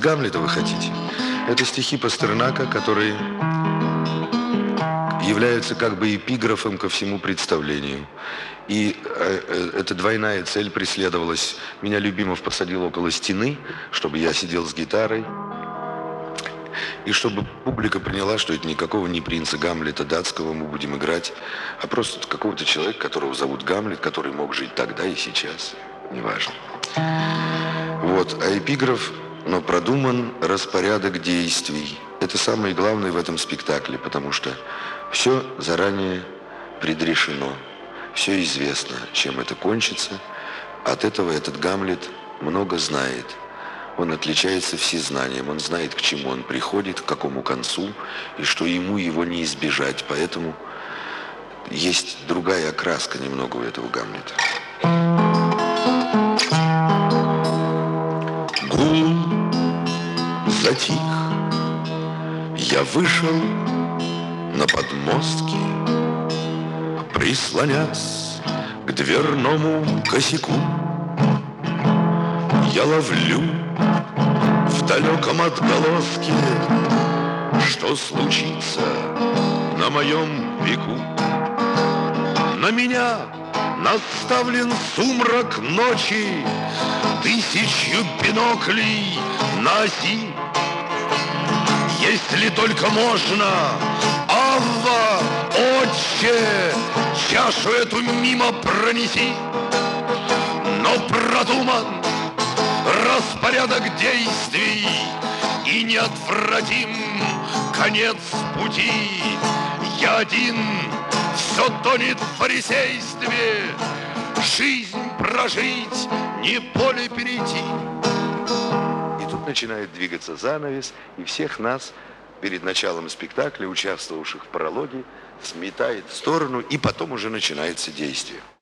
Гамлета вы хотите? Это стихи Пастернака, которые являются как бы эпиграфом ко всему представлению. И эта двойная цель преследовалась. Меня Любимов посадил около стены, чтобы я сидел с гитарой. И чтобы публика поняла, что это никакого не принца Гамлета датского мы будем играть, а просто какого-то человека, которого зовут Гамлет, который мог жить тогда и сейчас. Неважно. Вот. А эпиграф, но продуман распорядок действий. Это самое главное в этом спектакле, потому что все заранее предрешено. Все известно, чем это кончится. От этого этот Гамлет много знает. Он отличается всезнанием. Он знает, к чему он приходит, к какому концу, и что ему его не избежать. Поэтому есть другая окраска немного у этого Гамлета. Гул затих. Я вышел на подмостки, прислонясь к дверному косяку. Я ловлю в далеком отголоске, что случится на моем веку. На меня наставлен сумрак ночи, тысячу биноклей на оси. Если только можно, Авва, Отче, чашу эту мимо пронеси. Но продуман распорядок действий и неотвратим конец пути. Я один, все тонет в фарисействе, жизнь прожить, не поле перейти. И тут начинает двигаться занавес, и всех нас перед началом спектакля, участвовавших в прологе, сметает в сторону, и потом уже начинается действие.